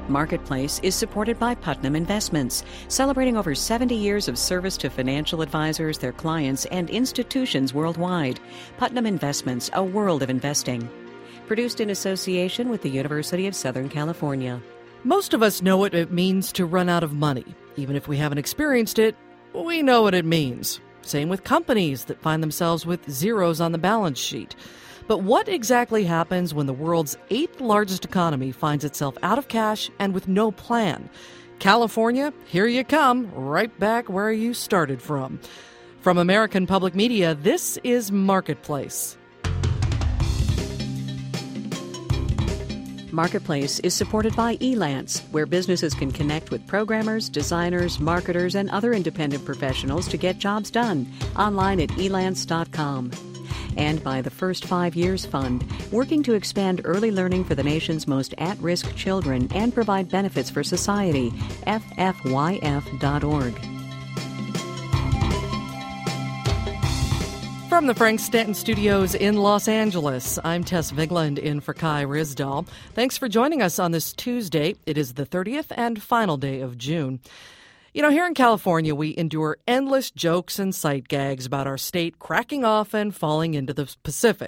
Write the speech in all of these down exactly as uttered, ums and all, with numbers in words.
Marketplace is supported by Putnam Investments, celebrating over seventy years of service to financial advisors, their clients, and institutions worldwide. Putnam Investments, a world of investing. Produced in association with the University of Southern California. Most of us know what it means to run out of money. Even if we haven't experienced it, we know what it means. Same with companies that find themselves with zeros on the balance sheet. But what exactly happens when the world's eighth largest economy finds itself out of cash and with no plan? California, here you come, right back where you started from. From American Public Media, this is Marketplace. Marketplace is supported by Elance, where businesses can connect with programmers, designers, marketers, and other independent professionals to get jobs done. Online at elance dot com. And by the First Five Years Fund, working to expand early learning for the nation's most at-risk children and provide benefits for society. F F Y F dot org. From the Frank Stanton Studios in Los Angeles, I'm Tess Vigland in for Kai Ryssdal. Thanks for joining us on this Tuesday. It is the thirtieth and final day of June. You know, here in California, we endure endless jokes and sight gags about our state cracking off and falling into the Pacific.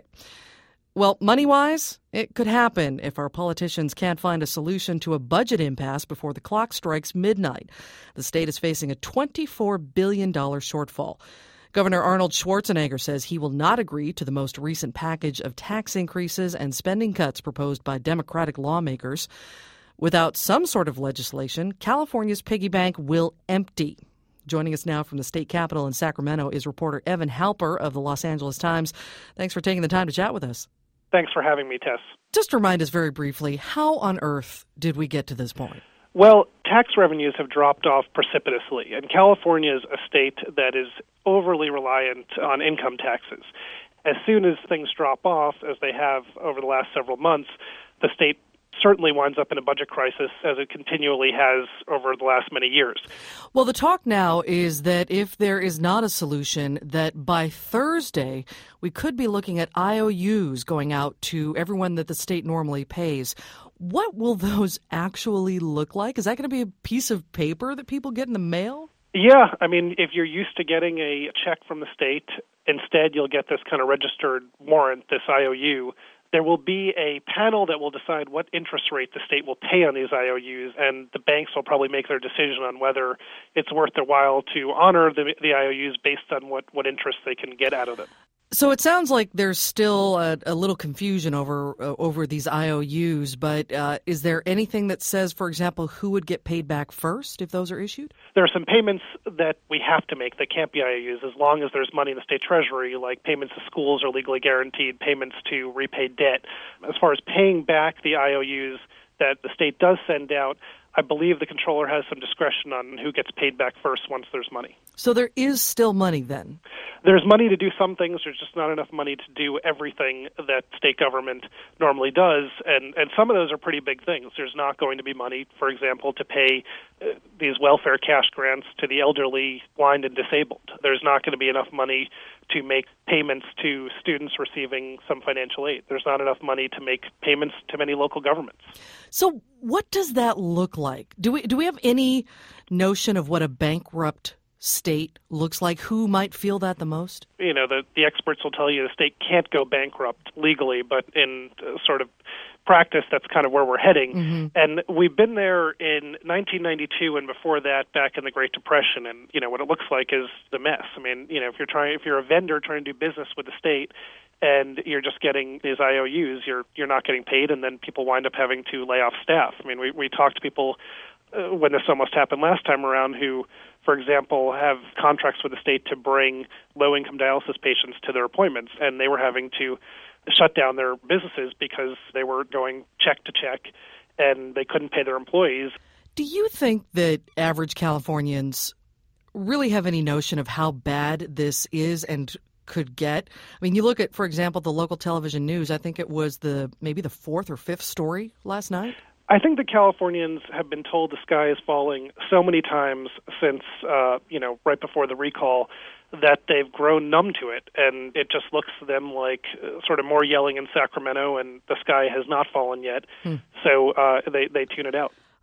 Well, money-wise, it could happen if our politicians can't find a solution to a budget impasse before the clock strikes midnight. The state is facing a twenty-four billion dollars shortfall. Governor Arnold Schwarzenegger says he will not agree to the most recent package of tax increases and spending cuts proposed by Democratic lawmakers. Without some sort of legislation, California's piggy bank will empty. Joining us now from the state capitol in Sacramento is reporter Evan Halper of the Los Angeles Times. Thanks for taking the time to chat with us. Thanks for having me, Tess. Just remind us very briefly, how on earth did we get to this point? Well, tax revenues have dropped off precipitously, and California is a state that is overly reliant on income taxes. As soon as things drop off, as they have over the last several months, the state certainly winds up in a budget crisis, as it continually has over the last many years. Well, the talk now is that if there is not a solution, that by Thursday we could be looking at I O Us going out to everyone that the state normally pays. What will those actually look like? Is that going to be a piece of paper that people get in the mail? Yeah, I mean, if you're used to getting a check from the state, instead you'll get this kind of registered warrant, this I O U. There will be a panel that will decide what interest rate the state will pay on these I O Us, and the banks will probably make their decision on whether it's worth their while to honor the, the I O Us based on what, what interest they can get out of it. So it sounds like there's still a, a little confusion over uh, over these I O Us, but uh, is there anything that says, for example, who would get paid back first if those are issued? There are some payments that we have to make that can't be I O Us as long as there's money in the state treasury, like payments to schools are legally guaranteed, payments to repay debt. As far as paying back the I O Us that the state does send out, I believe the controller has some discretion on who gets paid back first once there's money. So there is still money then? There's money to do some things. There's just not enough money to do everything that state government normally does. And, and some of those are pretty big things. There's not going to be money, for example, to pay uh, these welfare cash grants to the elderly, blind, and disabled. There's not going to be enough money to make payments to students receiving some financial aid. There's not enough money to make payments to many local governments. So what does that look like? Do we do we have any notion of what a bankrupt state looks like? Who might feel that the most? You know, the, the experts will tell you the state can't go bankrupt legally, but in uh, sort of practice, that's kind of where we're heading. Mm-hmm. And we've been there in nineteen ninety-two and before that, back in the Great Depression. And, you know, what it looks like is the mess. I mean, you know, if you're trying, if you're a vendor trying to do business with the state and you're just getting these I O Us, you're you're not getting paid, and then people wind up having to lay off staff. I mean, we, we talked to people uh, when this almost happened last time around who, for example, have contracts with the state to bring low-income dialysis patients to their appointments, and they were having to shut down their businesses because they were going check to check and they couldn't pay their employees. Do you think that average Californians really have any notion of how bad this is and could get? I mean, you look at, for example, the local television news. I think it was the maybe the fourth or fifth story last night. I think the Californians have been told the sky is falling so many times since, uh, you know, right before the recall, that they've grown numb to it, and it just looks to them like uh, sort of more yelling in Sacramento, and the sky has not fallen yet. Hmm. So uh, they, they tune it out.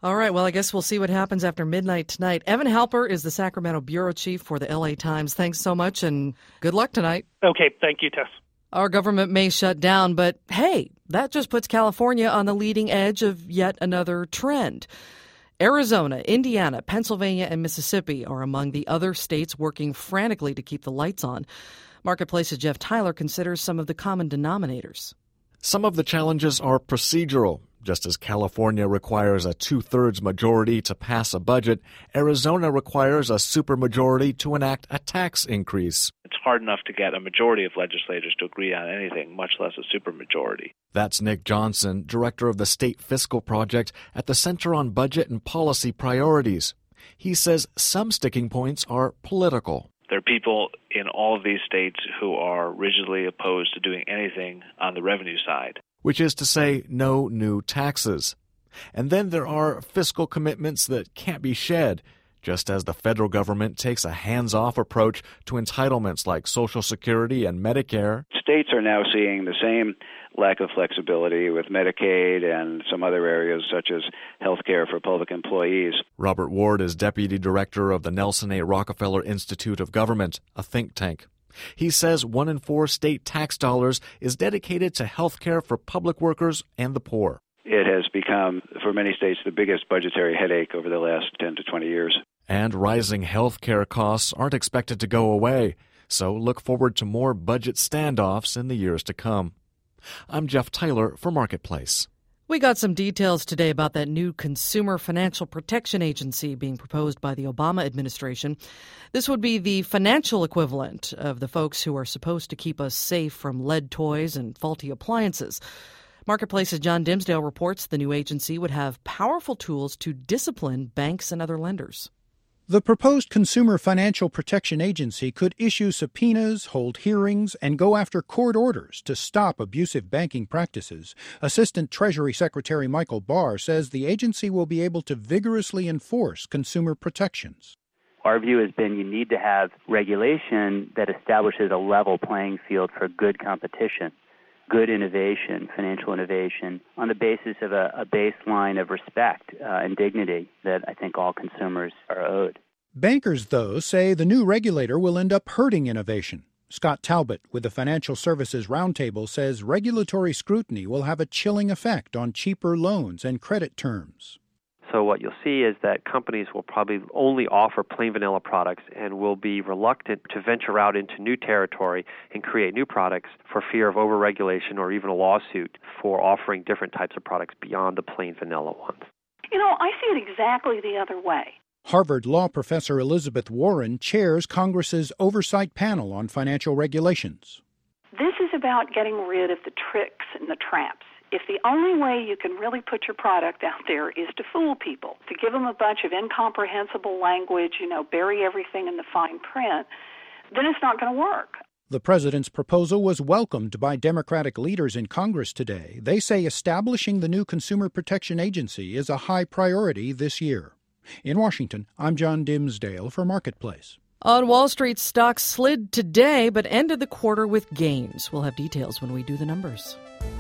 All right, well, I guess we'll see what happens after midnight tonight. Evan Halper is the Sacramento bureau chief for the L A Times. Thanks so much, and good luck tonight. Okay, thank you, Tess. Our government may shut down, but hey, that just puts California on the leading edge of yet another trend. Arizona, Indiana, Pennsylvania, and Mississippi are among the other states working frantically to keep the lights on. Marketplace's Jeff Tyler considers some of the common denominators. Some of the challenges are procedural. Just as California requires a two-thirds majority to pass a budget, Arizona requires a supermajority to enact a tax increase. It's hard enough to get a majority of legislators to agree on anything, much less a supermajority. That's Nick Johnson, director of the State Fiscal Project at the Center on Budget and Policy Priorities. He says some sticking points are political. There are people in all of these states who are rigidly opposed to doing anything on the revenue side, which is to say no new taxes. And then there are fiscal commitments that can't be shed, just as the federal government takes a hands-off approach to entitlements like Social Security and Medicare. States are now seeing the same lack of flexibility with Medicaid and some other areas such as health care for public employees. Robert Ward is deputy director of the Nelson A. Rockefeller Institute of Government, a think tank. He says one in four state tax dollars is dedicated to health care for public workers and the poor. It has become, for many states, the biggest budgetary headache over the last ten to twenty years. And rising health care costs aren't expected to go away, so look forward to more budget standoffs in the years to come. I'm Jeff Tyler for Marketplace. We got some details today about that new Consumer Financial Protection Agency being proposed by the Obama administration. This would be the financial equivalent of the folks who are supposed to keep us safe from lead toys and faulty appliances. Marketplace's John Dimsdale reports the new agency would have powerful tools to discipline banks and other lenders. The proposed Consumer Financial Protection Agency could issue subpoenas, hold hearings, and go after court orders to stop abusive banking practices. Assistant Treasury Secretary Michael Barr says the agency will be able to vigorously enforce consumer protections. Our view has been you need to have regulation that establishes a level playing field for good competition, good innovation, financial innovation, on the basis of a, a baseline of respect uh, and dignity that I think all consumers are owed. Bankers, though, say the new regulator will end up hurting innovation. Scott Talbot with the Financial Services Roundtable says regulatory scrutiny will have a chilling effect on cheaper loans and credit terms. So what you'll see is that companies will probably only offer plain vanilla products and will be reluctant to venture out into new territory and create new products for fear of overregulation or even a lawsuit for offering different types of products beyond the plain vanilla ones. You know, I see it exactly the other way. Harvard law professor Elizabeth Warren chairs Congress's oversight panel on financial regulations. This is about getting rid of the tricks and the traps. If the only way you can really put your product out there is to fool people, to give them a bunch of incomprehensible language, you know, bury everything in the fine print, then it's not going to work. The president's proposal was welcomed by Democratic leaders in Congress today. They say establishing the new Consumer Protection Agency is a high priority this year. In Washington, I'm John Dimsdale for Marketplace. On Wall Street, stocks slid today but ended the quarter with gains. We'll have details when we do the numbers.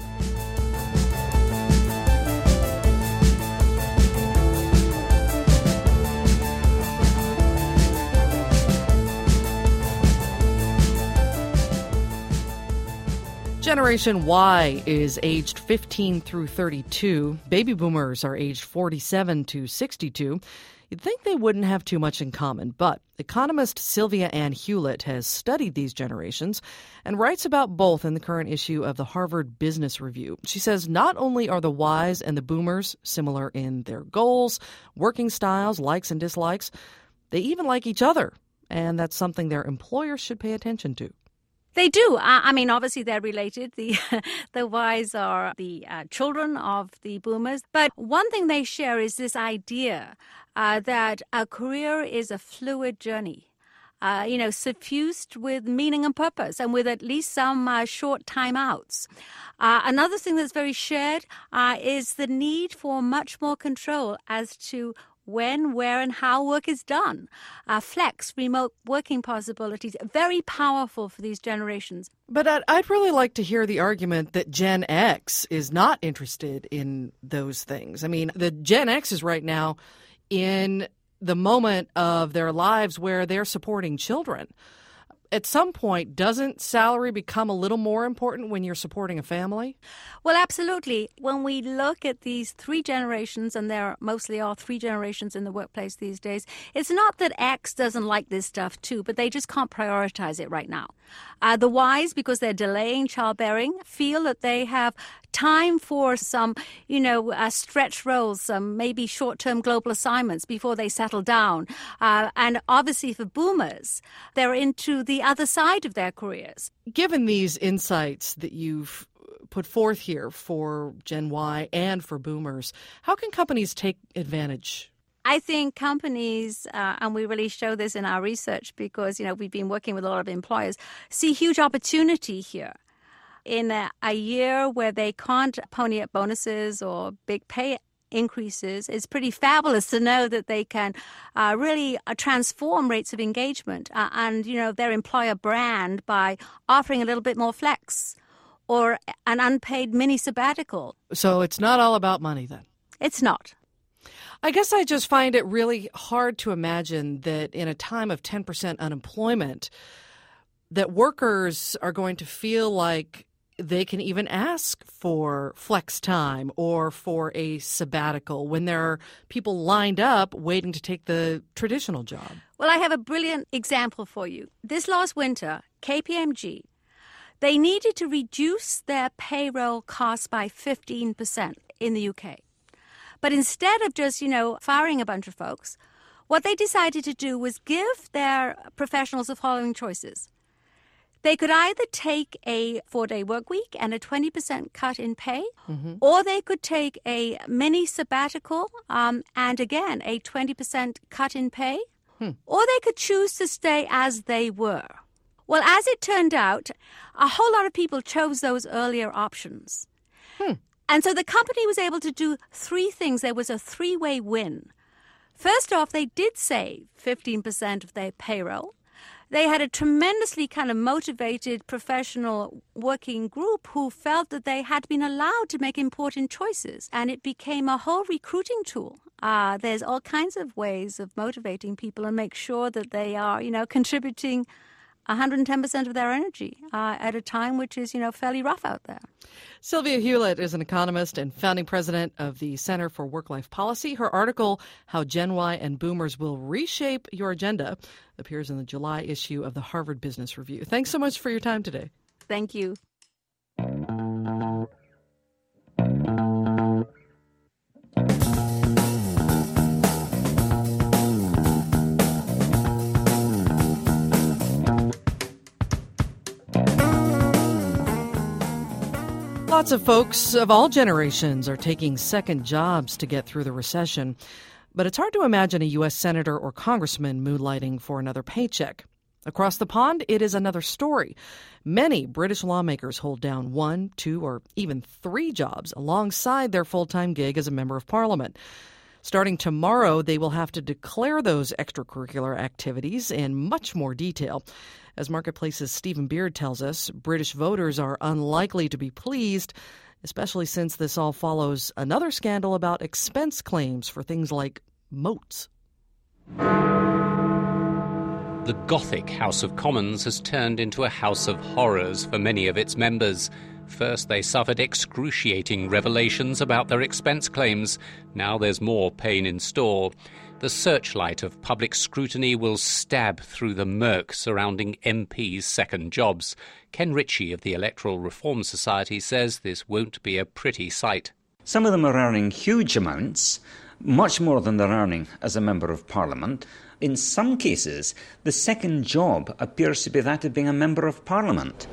Generation Y is aged fifteen through thirty-two. Baby boomers are aged forty-seven to sixty-two. You'd think they wouldn't have too much in common, but economist Sylvia Ann Hewlett has studied these generations and writes about both in the current issue of the Harvard Business Review. She says not only are the Ys and the boomers similar in their goals, working styles, likes and dislikes, they even like each other, and that's something their employers should pay attention to. They do. I mean, obviously they're related. The the Ys are the uh, children of the boomers. But one thing they share is this idea uh, that a career is a fluid journey, uh, you know, suffused with meaning and purpose and with at least some uh, short timeouts. Uh, another thing that's very shared uh, is the need for much more control as to when, where, and how work is done. Uh, flex, remote working possibilities, very powerful for these generations. But I'd, I'd really like to hear the argument that Gen X is not interested in those things. I mean, the Gen X is right now in the moment of their lives where they're supporting children. At some point, doesn't salary become a little more important when you're supporting a family? Well, absolutely. When we look at these three generations, and there mostly are three generations in the workplace these days, it's not that X doesn't like this stuff too, but they just can't prioritize it right now. Uh, the Ys, because they're delaying childbearing, feel that they have time for some, you know, uh, stretch roles, some maybe short-term global assignments before they settle down. Uh, and obviously for boomers, they're into the other side of their careers. Given these insights that you've put forth here for Gen Y and for boomers, how can companies take advantage? I think companies, uh, and we really show this in our research because, you know, we've been working with a lot of employers, see huge opportunity here. In a, a year where they can't pony up bonuses or big pay increases, it's pretty fabulous to know that they can uh, really uh, transform rates of engagement uh, and, you know, their employer brand by offering a little bit more flex or an unpaid mini sabbatical. So it's not all about money then? It's not. I guess I just find it really hard to imagine that in a time of ten percent unemployment, that workers are going to feel like they can even ask for flex time or for a sabbatical when there are people lined up waiting to take the traditional job. Well, I have a brilliant example for you. This last winter, K P M G, they needed to reduce their payroll costs by fifteen percent in the U K. But instead of just, you know, firing a bunch of folks, what they decided to do was give their professionals the following choices. They could either take a four-day work week and a twenty percent cut in pay, mm-hmm. or they could take a mini sabbatical um, and, again, a twenty percent cut in pay, hmm. or they could choose to stay as they were. Well, as it turned out, a whole lot of people chose those earlier options. Hmm. And so the company was able to do three things. There was a three-way win. First off, they did save fifteen percent of their payroll. They had a tremendously kind of motivated professional working group who felt that they had been allowed to make important choices, and it became a whole recruiting tool. Uh, there's all kinds of ways of motivating people and make sure that they are, you know, contributing one hundred ten percent of their energy uh, at a time which is, you know, fairly rough out there. Sylvia Hewlett is an economist and founding president of the Center for Work-Life Policy. Her article, How Gen Y and Boomers Will Reshape Your Agenda, appears in the July issue of the Harvard Business Review. Thanks so much for your time today. Thank you. Lots of folks of all generations are taking second jobs to get through the recession, but it's hard to imagine a U S senator or congressman moonlighting for another paycheck. Across the pond, it is another story. Many British lawmakers hold down one, two, or even three jobs alongside their full-time gig as a member of parliament. Starting tomorrow, they will have to declare those extracurricular activities in much more detail. As Marketplace's Stephen Beard tells us, British voters are unlikely to be pleased, especially since this all follows another scandal about expense claims for things like moats. The Gothic House of Commons has turned into a house of horrors for many of its members. First, they suffered excruciating revelations about their expense claims. Now there's more pain in store. The searchlight of public scrutiny will stab through the murk surrounding M Ps' second jobs. Ken Ritchie of the Electoral Reform Society says this won't be a pretty sight. Some of them are earning huge amounts, much more than they're earning as a Member of Parliament. In some cases, the second job appears to be that of being a Member of Parliament.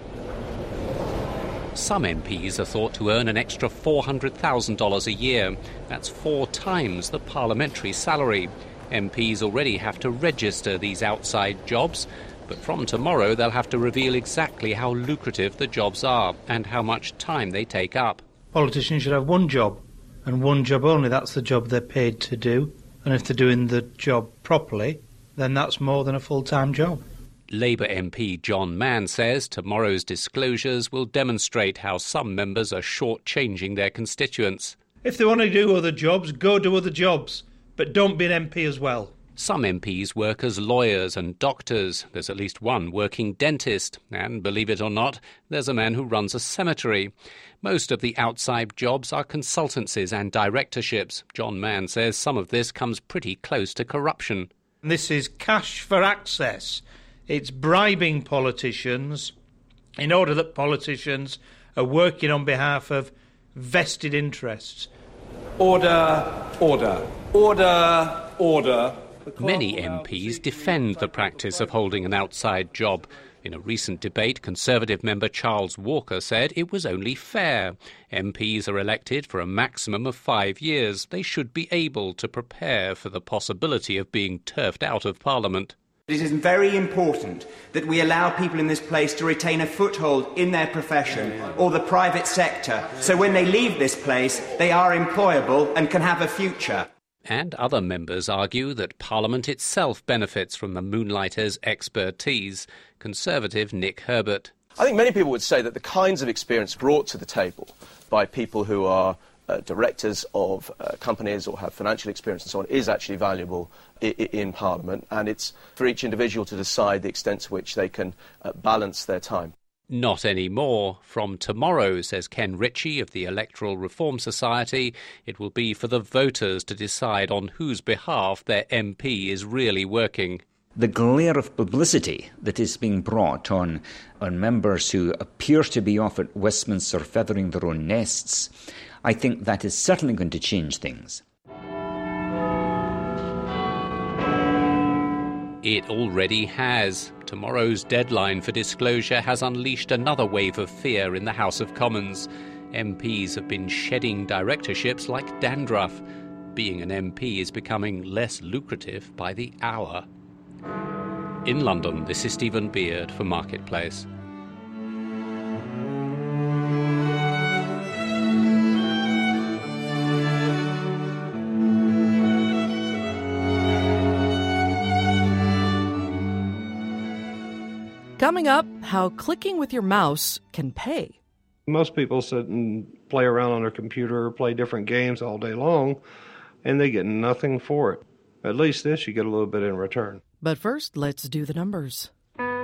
Some M Ps are thought to earn an extra four hundred thousand dollars a year. That's four times the parliamentary salary. M Ps already have to register these outside jobs, but from tomorrow they'll have to reveal exactly how lucrative the jobs are and how much time they take up. Politicians should have one job, and one job only. That's the job they're paid to do. And if they're doing the job properly, then that's more than a full-time job. Labour M P John Mann says tomorrow's disclosures will demonstrate how some members are short-changing their constituents. If they want to do other jobs, go do other jobs, but don't be an M P as well. Some M Ps work as lawyers and doctors. There's at least one working dentist. And, believe it or not, there's a man who runs a cemetery. Most of the outside jobs are consultancies and directorships. John Mann says some of this comes pretty close to corruption. This is cash for access. It's bribing politicians in order that politicians are working on behalf of vested interests. Order, order, order, order. Many M Ps defend the practice of holding an outside job. In a recent debate, Conservative member Charles Walker said it was only fair. M Ps are elected for a maximum of five years. They should be able to prepare for the possibility of being turfed out of Parliament. It is very important that we allow people in this place to retain a foothold in their profession or the private sector, so when they leave this place, they are employable and can have a future. And other members argue that Parliament itself benefits from the moonlighters' expertise. Conservative Nick Herbert. I think many people would say that the kinds of experience brought to the table by people who are uh, directors of uh, companies or have financial experience and so on is actually valuable I- I- in Parliament, and it's for each individual to decide the extent to which they can uh, balance their time. Not anymore. From tomorrow, says Ken Ritchie of the Electoral Reform Society, it will be for the voters to decide on whose behalf their M P is really working. The glare of publicity that is being brought on, on members who appear to be off at Westminster feathering their own nests, I think that is certainly going to change things. It already has. Tomorrow's deadline for disclosure has unleashed another wave of fear in the House of Commons. M Ps have been shedding directorships like dandruff. Being an M P is becoming less lucrative by the hour. In London, this is Stephen Beard for Marketplace. Coming up, how clicking with your mouse can pay. Most people sit and play around on their computer or play different games all day long, and they get nothing for it. At least this, you get a little bit in return. But first, let's do the numbers.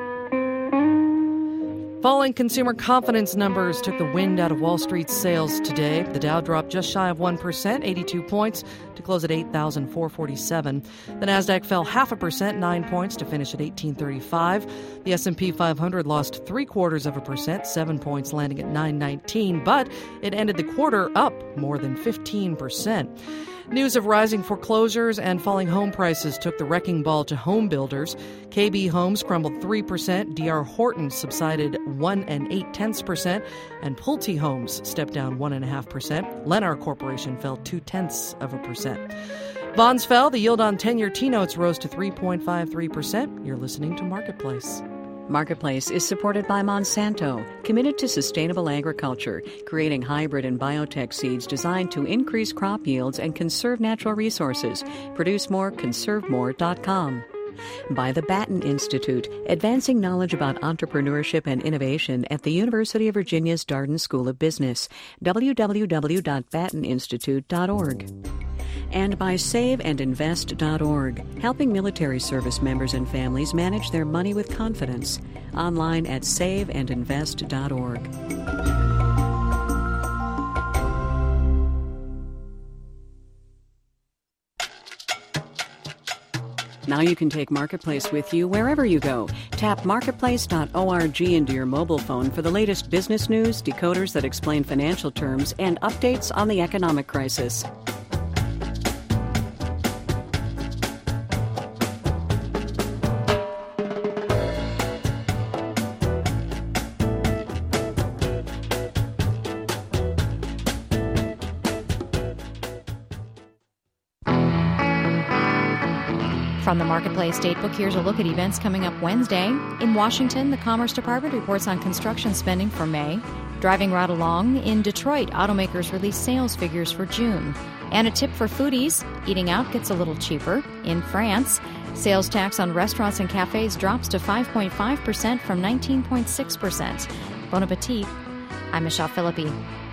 Falling consumer confidence numbers took the wind out of Wall Street's sails today. The Dow dropped just shy of one percent, eighty-two points, to close at eight thousand four hundred forty-seven. The Nasdaq fell half a percent, nine points, to finish at eighteen thirty-five. The S and P five hundred lost three quarters of a percent, seven points, landing at nine nineteen, but it ended the quarter up more than fifteen percent. News of rising foreclosures and falling home prices took the wrecking ball to home builders. K B Homes crumbled three percent, D R Horton subsided one and eight tenths percent, and Pulte Homes stepped down one and a half percent. Lennar Corporation fell two tenths of a percent. Bonds fell. The yield on ten-year T-notes rose to three point five three percent. You're listening to Marketplace. Marketplace is supported by Monsanto, committed to sustainable agriculture, creating hybrid and biotech seeds designed to increase crop yields and conserve natural resources. Produce more, conserve more dot com. By the Batten Institute, advancing knowledge about entrepreneurship and innovation at the University of Virginia's Darden School of Business. w w w dot batten institute dot org. And by save and invest dot org, helping military service members and families manage their money with confidence. Online at save and invest dot org. Now you can take Marketplace with you wherever you go. Tap marketplace dot org into your mobile phone for the latest business news, decoders that explain financial terms, and updates on the economic crisis. From the Marketplace Datebook, here's a look at events coming up Wednesday. In Washington, the Commerce Department reports on construction spending for May. Driving right along, in Detroit, automakers release sales figures for June. And a tip for foodies, eating out gets a little cheaper. In France, sales tax on restaurants and cafes drops to five point five percent from nineteen point six percent. Bon appetit. I'm Michelle Philippi.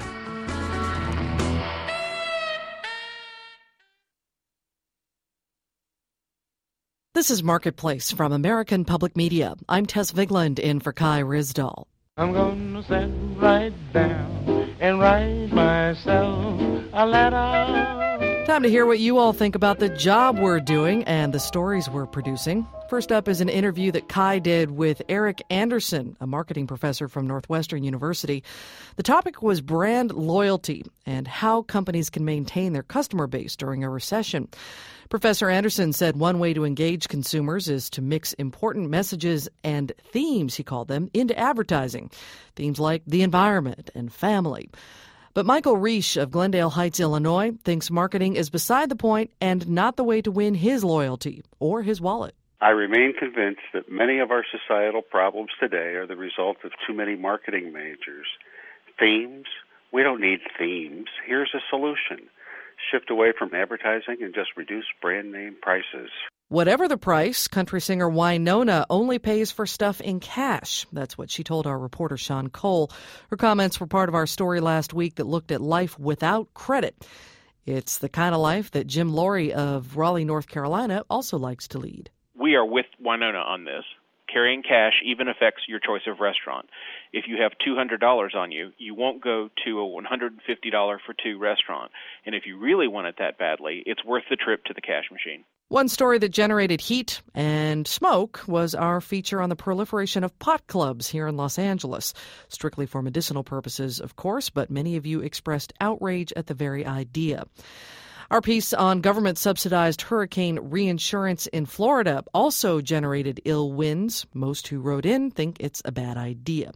This is Marketplace from American Public Media. I'm Tess Vigland in for Kai Rizdal. I'm gonna sit right down and write myself a letter. Time to hear what you all think about the job we're doing and the stories we're producing. First up is an interview that Kai did with Eric Anderson, a marketing professor from Northwestern University. The topic was brand loyalty and how companies can maintain their customer base during a recession. Professor Anderson said one way to engage consumers is to mix important messages and themes, he called them, into advertising. Themes like the environment and family. But Michael Reish of Glendale Heights, Illinois, thinks marketing is beside the point and not the way to win his loyalty or his wallet. I remain convinced that many of our societal problems today are the result of too many marketing majors. Themes? We don't need themes. Here's a solution. Shift away from advertising and just reduce brand name prices. Whatever the price, country singer Wynonna only pays for stuff in cash. That's what she told our reporter Sean Cole. Her comments were part of our story last week that looked at life without credit. It's the kind of life that Jim Laurie of Raleigh, North Carolina, also likes to lead. We are with Wynonna on this. Carrying cash even affects your choice of restaurant. If you have two hundred dollars on you, you won't go to a one hundred fifty dollars for two restaurant. And if you really want it that badly, it's worth the trip to the cash machine. One story that generated heat and smoke was our feature on the proliferation of pot clubs here in Los Angeles. Strictly for medicinal purposes, of course, but many of you expressed outrage at the very idea. Our piece on government-subsidized hurricane reinsurance in Florida also generated ill winds. Most who wrote in think it's a bad idea.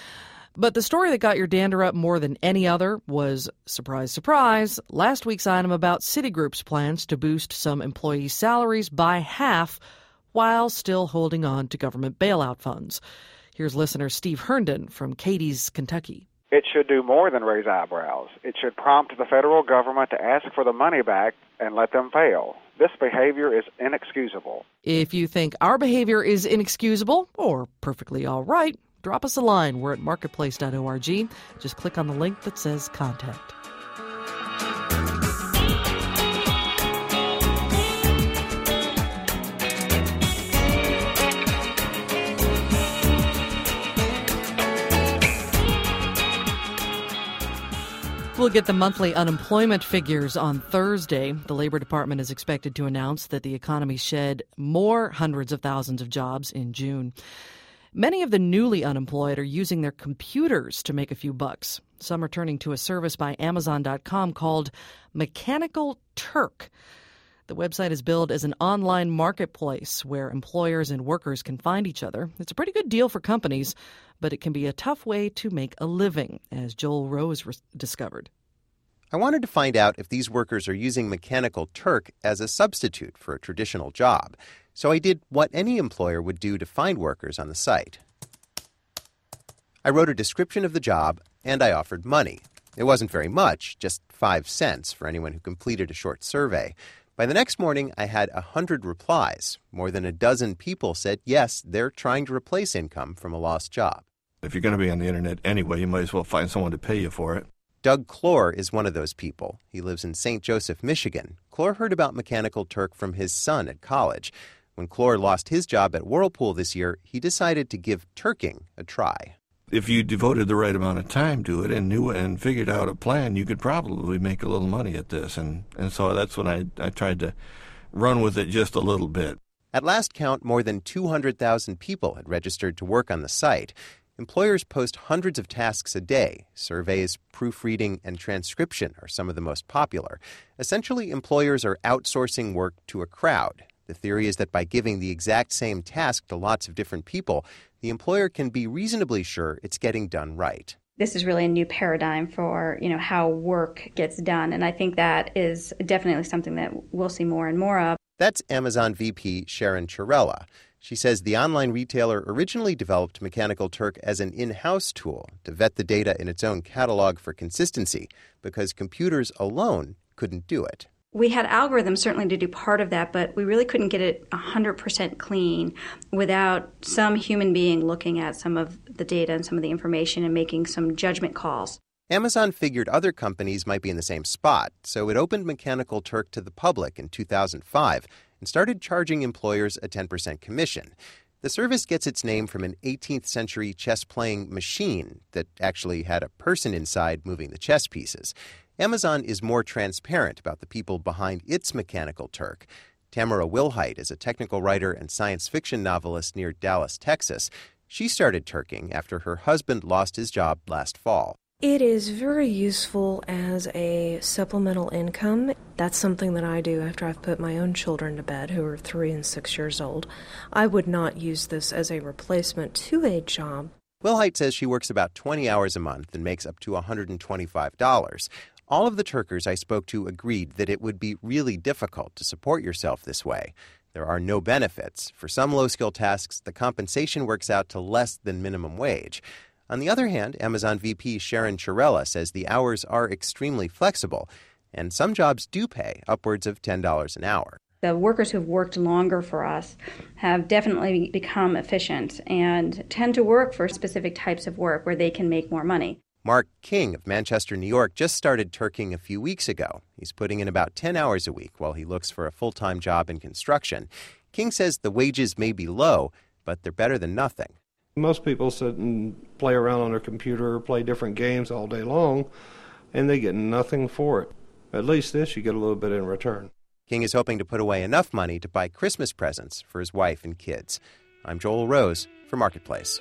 But the story that got your dander up more than any other was, surprise, surprise, last week's item about Citigroup's plans to boost some employees' salaries by half while still holding on to government bailout funds. Here's listener Steve Herndon from Cadiz, Kentucky. It should do more than raise eyebrows. It should prompt the federal government to ask for the money back and let them fail. This behavior is inexcusable. If you think our behavior is inexcusable or perfectly all right, drop us a line. We're at marketplace dot org. Just click on the link that says Contact. We'll get the monthly unemployment figures on Thursday. The Labor Department is expected to announce that the economy shed more hundreds of thousands of jobs in June. Many of the newly unemployed are using their computers to make a few bucks. Some are turning to a service by Amazon dot com called Mechanical Turk. The website is billed as an online marketplace where employers and workers can find each other. It's a pretty good deal for companies, but it can be a tough way to make a living, as Joel Rose re- discovered. I wanted to find out if these workers are using Mechanical Turk as a substitute for a traditional job. So I did what any employer would do to find workers on the site. I wrote a description of the job, and I offered money. It wasn't very much, just five cents for anyone who completed a short survey. By the next morning, I had a hundred replies. More than a dozen people said, yes, they're trying to replace income from a lost job. If you're going to be on the internet anyway, you might as well find someone to pay you for it. Doug Clore is one of those people. He lives in Saint Joseph, Michigan. Clore heard about Mechanical Turk from his son at college. When Clore lost his job at Whirlpool this year, he decided to give turking a try. If you devoted the right amount of time to it and knew and figured out a plan, you could probably make a little money at this. And, and so that's when I, I tried to run with it just a little bit. At last count, more than two hundred thousand people had registered to work on the site. Employers post hundreds of tasks a day. Surveys, proofreading, and transcription are some of the most popular. Essentially, employers are outsourcing work to a crowd. The theory is that by giving the exact same task to lots of different people, the employer can be reasonably sure it's getting done right. This is really a new paradigm for, you know, how work gets done, and I think that is definitely something that we'll see more and more of. That's Amazon V P Sharon Chirella. She says the online retailer originally developed Mechanical Turk as an in-house tool to vet the data in its own catalog for consistency because computers alone couldn't do it. We had algorithms certainly to do part of that, but we really couldn't get it one hundred percent clean without some human being looking at some of the data and some of the information and making some judgment calls. Amazon figured other companies might be in the same spot, so it opened Mechanical Turk to the public in two thousand five and started charging employers a ten percent commission. The service gets its name from an eighteenth century chess-playing machine that actually had a person inside moving the chess pieces. Amazon is more transparent about the people behind its Mechanical Turk. Tamara Wilhite is a technical writer and science fiction novelist near Dallas, Texas. She started Turking after her husband lost his job last fall. It is very useful as a supplemental income. That's something that I do after I've put my own children to bed, who are three and six years old. I would not use this as a replacement to a job. Wilhite says she works about twenty hours a month and makes up to one hundred twenty-five dollars. All of the Turkers I spoke to agreed that it would be really difficult to support yourself this way. There are no benefits. For some low-skill tasks, the compensation works out to less than minimum wage. On the other hand, Amazon V P Sharon Chirella says the hours are extremely flexible, and some jobs do pay upwards of ten dollars an hour. The workers who've worked longer for us have definitely become efficient and tend to work for specific types of work where they can make more money. Mark King of Manchester, New York, just started Turking a few weeks ago. He's putting in about ten hours a week while he looks for a full-time job in construction. King says the wages may be low, but they're better than nothing. Most people sit and play around on their computer, play different games all day long, and they get nothing for it. At least this, you get a little bit in return. King is hoping to put away enough money to buy Christmas presents for his wife and kids. I'm Joel Rose for Marketplace.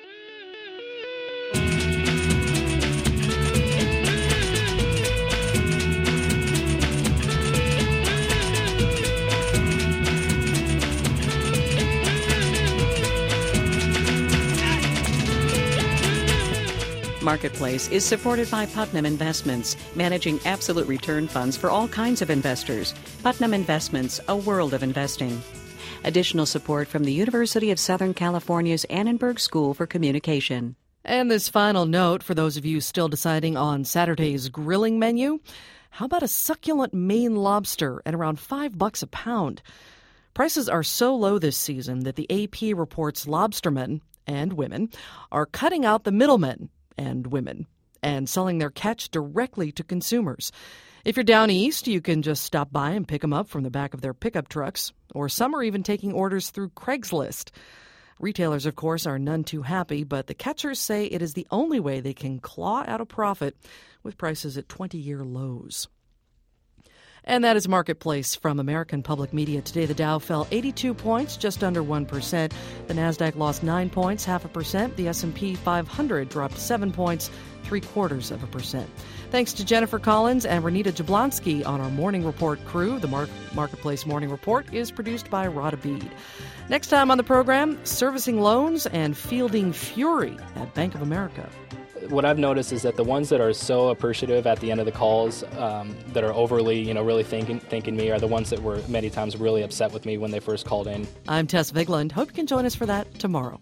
Marketplace is supported by Putnam Investments, managing absolute return funds for all kinds of investors. Putnam Investments, a world of investing. Additional support from the University of Southern California's Annenberg School for Communication. And this final note for those of you still deciding on Saturday's grilling menu. How about a succulent Maine lobster at around five bucks a pound? Prices are so low this season that the A P reports lobstermen and women are cutting out the middlemen and women and selling their catch directly to consumers. If you're down east, you can just stop by and pick them up from the back of their pickup trucks, or some are even taking orders through Craigslist. Retailers, of course, are none too happy, but the catchers say it is the only way they can claw out a profit with prices at twenty-year lows. And that is Marketplace from American Public Media. Today, the Dow fell eighty-two points, just under one percent. The Nasdaq lost nine points, half a percent. The S and P five hundred dropped seven points, three quarters of a percent. Thanks to Jennifer Collins and Renita Jablonski on our Morning Report crew. The Mar- Marketplace Morning Report is produced by Rada Bead. Next time on the program, servicing loans and fielding fury at Bank of America. What I've noticed is that the ones that are so appreciative at the end of the calls, um, that are overly, you know, really thanking, thanking me, are the ones that were many times really upset with me when they first called in. I'm Tess Vigland. Hope you can join us for that tomorrow.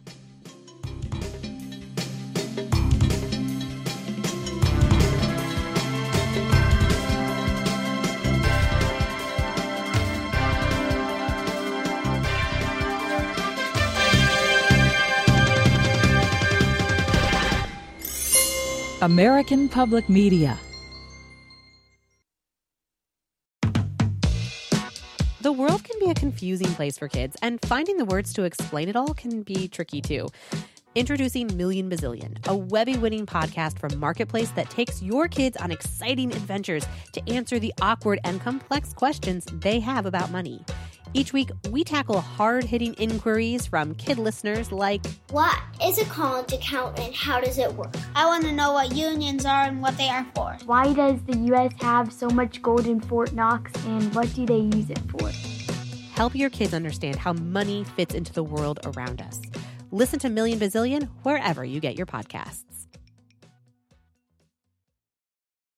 American Public Media. The world can be a confusing place for kids, and finding the words to explain it all can be tricky too. Introducing Million Bazillion, a Webby-winning podcast from Marketplace that takes your kids on exciting adventures to answer the awkward and complex questions they have about money. Each week, we tackle hard-hitting inquiries from kid listeners like, what is a college account and how does it work? I want to know what unions are and what they are for. Why does the U S have so much gold in Fort Knox and what do they use it for? Help your kids understand how money fits into the world around us. Listen to Million Bazillion wherever you get your podcasts.